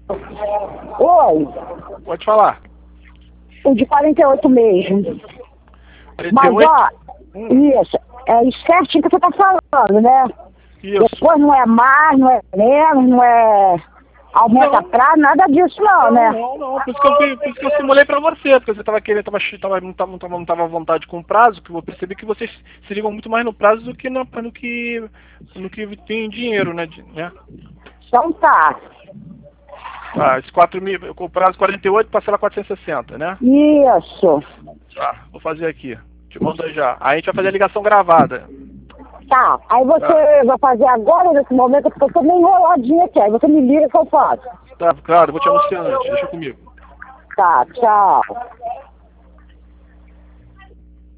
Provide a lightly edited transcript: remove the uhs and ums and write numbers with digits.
Oi, Pode falar. o de 48 mesmo. Mas, 48? ó, isso, é isso certinho que você tá falando, né? Isso. Depois não é mais, não é menos, não é aumenta Não. prazo, nada disso não, né? Não. Por isso que eu simulei pra você, porque você tava querendo, não tava à vontade com o prazo, que eu percebi que vocês se ligam muito mais no prazo do que no que tem em dinheiro, né? Então tá. Tá, esse 4 mil, com o prazo 48, parcela 460, né? Isso. Tá, vou fazer aqui. Te mando já. Aí a gente vai fazer a ligação gravada. Tá. Aí você vai fazer agora, nesse momento, porque eu tô meio enroladinha aqui. Aí você me liga que eu faço. Tá, claro, vou te anunciar antes, deixa comigo. Tá, tchau.